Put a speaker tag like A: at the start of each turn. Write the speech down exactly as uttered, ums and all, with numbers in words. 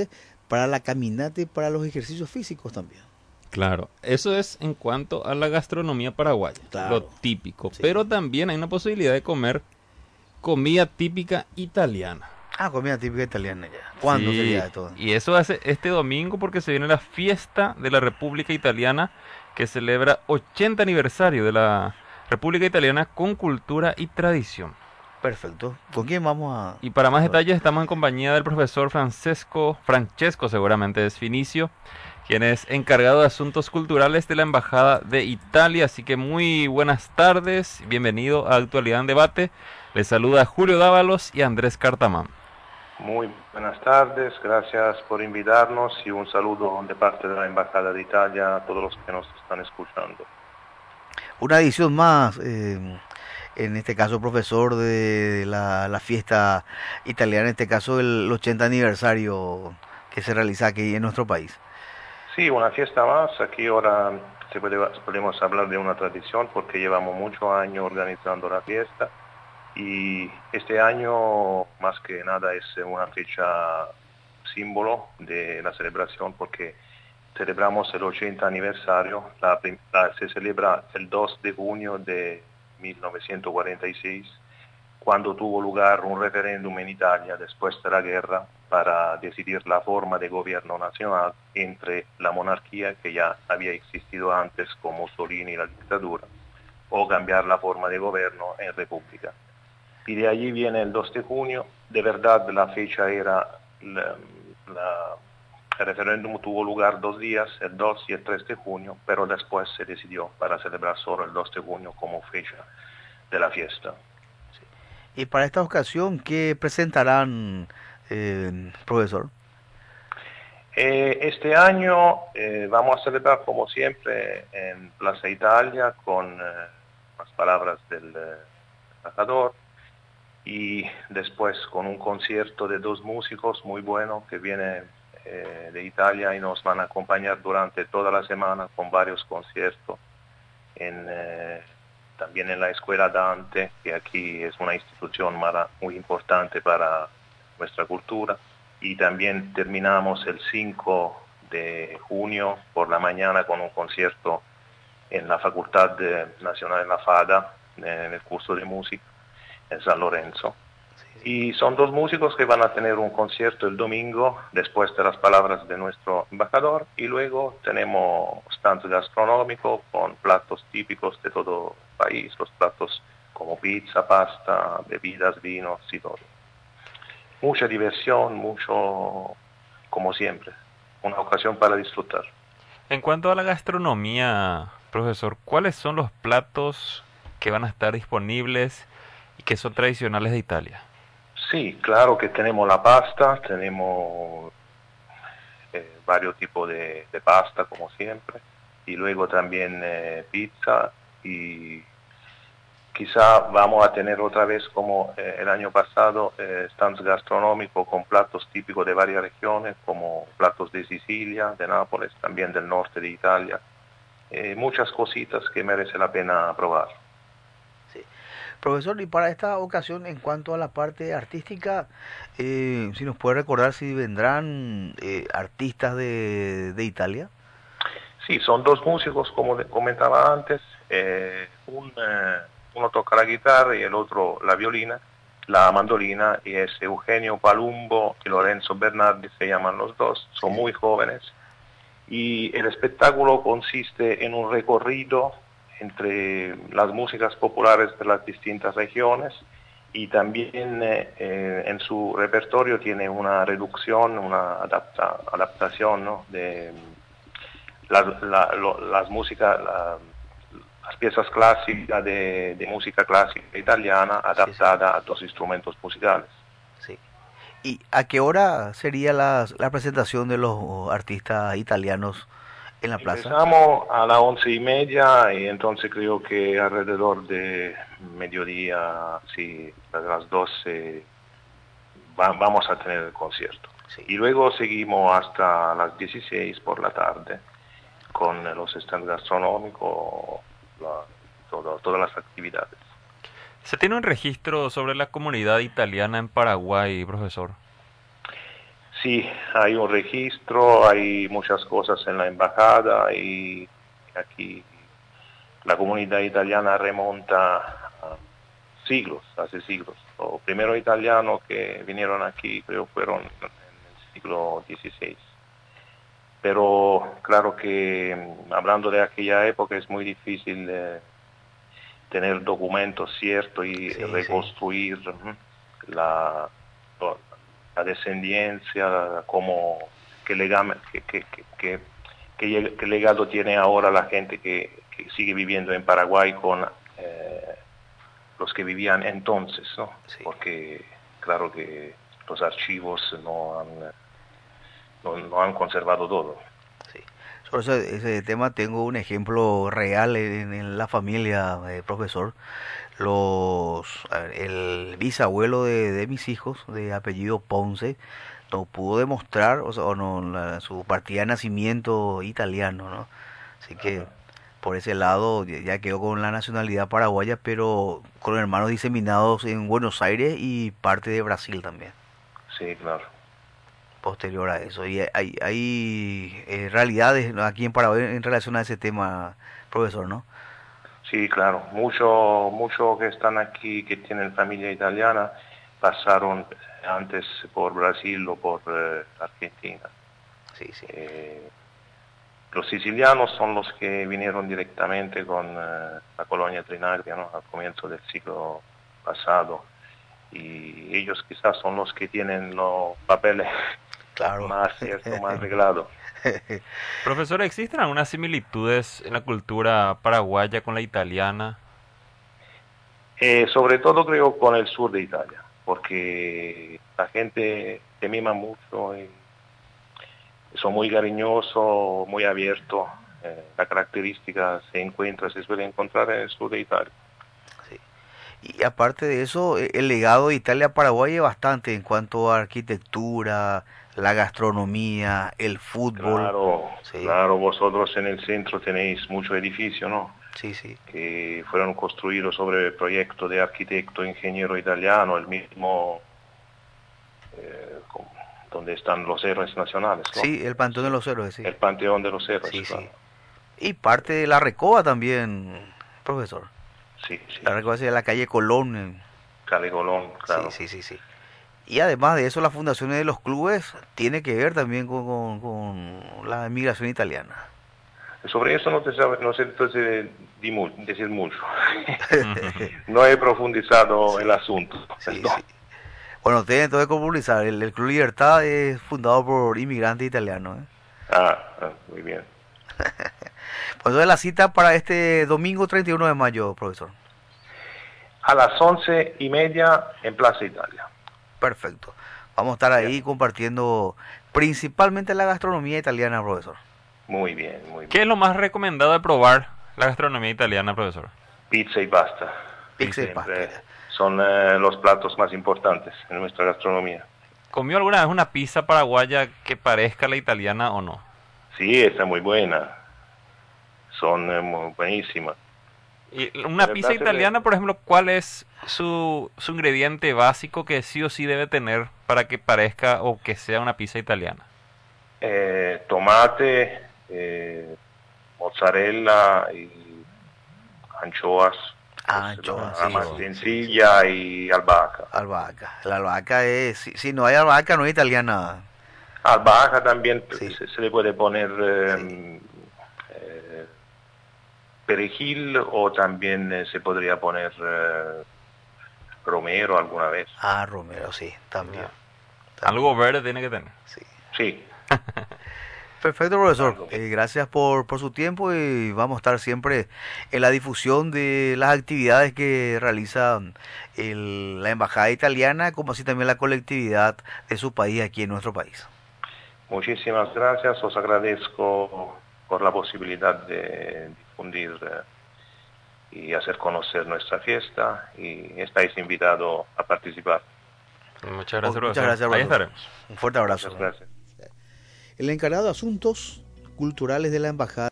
A: disfrute para la caminata y para los ejercicios físicos también.
B: Claro, eso es en cuanto a la gastronomía paraguaya,
A: Claro.
B: lo típico.
A: Sí.
B: Pero también hay una posibilidad de comer comida típica italiana.
A: Ah, comida típica italiana ya. ¿Cuándo
B: Sí,
A: sería esto?
B: y eso hace este domingo porque se viene la fiesta de la República Italiana que celebra ochenta aniversario de la República Italiana con cultura y tradición.
A: Perfecto. ¿Con quién vamos a...?
B: Y para más detalles estamos en compañía del profesor Francesco, Francesco seguramente es Finicio, quien es encargado de asuntos culturales de la Embajada de Italia. Así que muy buenas tardes, bienvenido a Actualidad en Debate. Les saluda Julio Dávalos y Andrés Cartamán.
C: Muy buenas tardes, gracias por invitarnos y un saludo de parte de la Embajada de Italia a todos los que nos están escuchando.
A: Una edición más, eh, en este caso profesor de la, la fiesta italiana, en este caso el ochenta aniversario que se realiza aquí en nuestro país.
C: Sí, una fiesta más, aquí ahora se puede, podemos hablar de una tradición porque llevamos muchos años organizando la fiesta. Y este año más que nada es una fecha símbolo de la celebración porque celebramos el ochenta aniversario, la, la, se celebra el dos de junio de mil novecientos cuarenta y seis, cuando tuvo lugar un referéndum en Italia después de la guerra para decidir la forma de gobierno nacional entre la monarquía que ya había existido antes con Mussolini y la dictadura, o cambiar la forma de gobierno en república. Y de allí viene el dos de junio, de verdad la fecha era, la, la, el referéndum tuvo lugar dos días, el dos y el tres de junio, pero después se decidió para celebrar solo el dos de junio como fecha de la fiesta.
A: Sí. Y para esta ocasión, ¿qué presentarán, eh, profesor?
C: Eh, este año eh, vamos a celebrar como siempre en Plaza Italia con eh, las palabras del eh, embajador, y después con un concierto de dos músicos muy buenos que vienen eh, de Italia y nos van a acompañar durante toda la semana con varios conciertos, en, eh, también en la Escuela Dante, que aquí es una institución muy importante para nuestra cultura, y también terminamos el cinco de junio por la mañana con un concierto en la Facultad de, Nacional de la Fada, en el curso de música en San Lorenzo. Y son dos músicos que van a tener un concierto el domingo después de las palabras de nuestro embajador, y luego tenemos stand gastronómico con platos típicos de todo el país, los platos como pizza, pasta, bebidas, vinos y todo. Mucha diversión, mucho, como siempre, una ocasión para disfrutar.
B: En cuanto a la gastronomía, profesor, ¿cuáles son los platos que van a estar disponibles y que son tradicionales de Italia?
C: Sí, claro que tenemos la pasta, tenemos eh, varios tipos de, de pasta como siempre, y luego también eh, pizza, y quizá vamos a tener otra vez como eh, el año pasado eh, stands gastronómicos con platos típicos de varias regiones, como platos de Sicilia, de Nápoles, también del norte de Italia, eh, muchas cositas que merece la pena probar.
A: Profesor, y para esta ocasión, en cuanto a la parte artística, eh, si nos puede recordar si vendrán eh, artistas de, de Italia.
C: Sí, son dos músicos, como comentaba antes, eh, un, eh, uno toca la guitarra y el otro la violina, la mandolina, y es Eugenio Palumbo y Lorenzo Bernardi, se llaman los dos, son muy jóvenes, y el espectáculo consiste en un recorrido entre las músicas populares de las distintas regiones, y también eh, eh, en su repertorio tiene una reducción, una adapta, adaptación, ¿no?, de las, la, lo, las músicas, la, las piezas clásicas de, de música clásica italiana adaptada sí, sí. a dos instrumentos musicales.
A: Sí. ¿Y a qué hora sería la, la presentación de los artistas italianos en la plaza?
C: Empezamos a las once y media, y entonces creo que alrededor de mediodía, sí, a las doce, va, vamos a tener el concierto. Sí. Y luego seguimos hasta las dieciséis por la tarde con los stands gastronómicos, la, todo, todas las actividades.
B: ¿Se tiene un registro sobre la comunidad italiana en Paraguay, profesor?
C: Sí, hay un registro, hay muchas cosas en la embajada y aquí la comunidad italiana remonta a siglos, hace siglos. Los primeros italianos que vinieron aquí creo fueron en el siglo dieciséis. Pero claro que hablando de aquella época es muy difícil eh, tener documentos ciertos y sí, reconstruir sí. la, la descendencia, como qué legado, qué, qué, qué, qué, qué legado tiene ahora la gente que, que sigue viviendo en Paraguay con eh, los que vivían entonces, ¿no? Sí. Porque claro que los archivos no han, no, no han conservado todo.
A: Sí. Sobre ese, ese tema tengo un ejemplo real en, en la familia, eh, profesor. Los, el bisabuelo de, de mis hijos, de apellido Ponce, no pudo demostrar, o sea, o no, la, su partida de nacimiento italiano, ¿no? Así que uh-huh. por ese lado ya quedó con la nacionalidad paraguaya, pero con hermanos diseminados en Buenos Aires y parte de Brasil también.
C: Sí, claro.
A: Posterior a eso. Y hay, hay eh, realidades aquí en Paraguay en relación a ese tema, profesor, ¿no?
C: Sí, claro. Muchos mucho que están aquí, que tienen familia italiana, pasaron antes por Brasil o por eh, Argentina.
A: Sí, sí.
C: Eh, los sicilianos son los que vinieron directamente con eh, la colonia Trinaglia, ¿no? Al comienzo del siglo pasado. Y ellos quizás son los que tienen los papeles
A: claro.
C: más ciertos, más arreglados.
B: Profesor, ¿existen algunas similitudes en la cultura paraguaya con la italiana?
C: Eh, sobre todo creo con el sur de Italia, porque la gente te mima mucho y son muy cariñosos, muy abiertos. Eh, la característica se encuentra, se suele encontrar en el sur de Italia.
A: Sí. Y aparte de eso, el legado de Italia a Paraguay es bastante en cuanto a arquitectura, la gastronomía, el fútbol.
C: Claro,
A: sí.
C: claro, vosotros en el centro tenéis muchos edificios, ¿no?
A: Sí, sí.
C: Que fueron construidos sobre el proyecto de arquitecto, ingeniero italiano, el mismo eh, donde están los héroes nacionales, ¿no?
A: Sí, el Panteón de los Héroes, sí.
C: El Panteón de los Héroes,
A: sí,
C: claro.
A: Sí. Y parte de la Recoba también, profesor.
C: Sí, sí.
A: La Recoba es de la calle Colón. En...
C: Calle Colón, claro.
A: Sí, sí, sí, sí. Y además de eso, las fundaciones de los clubes tiene que ver también con, con, con la inmigración italiana.
C: Sobre eso no te sabe, no sé entonces decir mucho. No he profundizado sí. el asunto.
A: Sí, sí. Bueno, usted entonces profundizar. El, el Club Libertad es fundado por inmigrantes italianos. ¿eh?
C: Ah, ah, muy bien.
A: Pues entonces la cita para este domingo treinta y uno de mayo, profesor.
C: A las once y media en Plaza Italia.
A: Perfecto. Vamos a estar ahí bien. Compartiendo principalmente la gastronomía italiana, profesor.
C: Muy bien, muy bien.
B: ¿Qué es lo más recomendado de probar la gastronomía italiana, profesor?
C: Pizza y pasta.
A: Pizza y pasta.
C: Son eh, los platos más importantes en nuestra gastronomía.
B: ¿Comió alguna vez una pizza paraguaya que parezca la italiana o no?
C: Sí, está muy buena. Son eh, muy buenísimas.
B: Y una pizza italiana, de... por ejemplo, ¿cuál es su, su ingrediente básico que sí o sí debe tener para que parezca o que sea una pizza italiana?
C: Eh, tomate, eh, mozzarella y anchoas.
A: Ah, anchoas,
C: la
A: sí,
C: más
A: sí,
C: sencilla
A: sí, sí.
C: Y albahaca.
A: Albahaca. La albahaca es, si, si no hay albahaca no es italiana.
C: Albahaca también
A: sí.
C: se, se le puede poner eh,
A: sí.
C: eh, perejil o también eh, se podría poner eh, romero alguna vez.
A: Ah, romero, sí, también.
B: también. Algo verde tiene que tener.
A: Sí.
C: Sí.
A: Perfecto, profesor. Eh, gracias por, por su tiempo y vamos a estar siempre en la difusión de las actividades que realiza el, la Embajada Italiana, como así también la colectividad de su país aquí en nuestro país.
C: Muchísimas gracias. Os agradezco por la posibilidad de difundir eh, y hacer conocer nuestra fiesta y estáis invitados a participar.
B: Muchas gracias,
A: Muchas gracias,
B: ahí estaremos.
A: Un fuerte abrazo.
C: Muchas gracias.
A: El encargado de Asuntos Culturales de la Embajada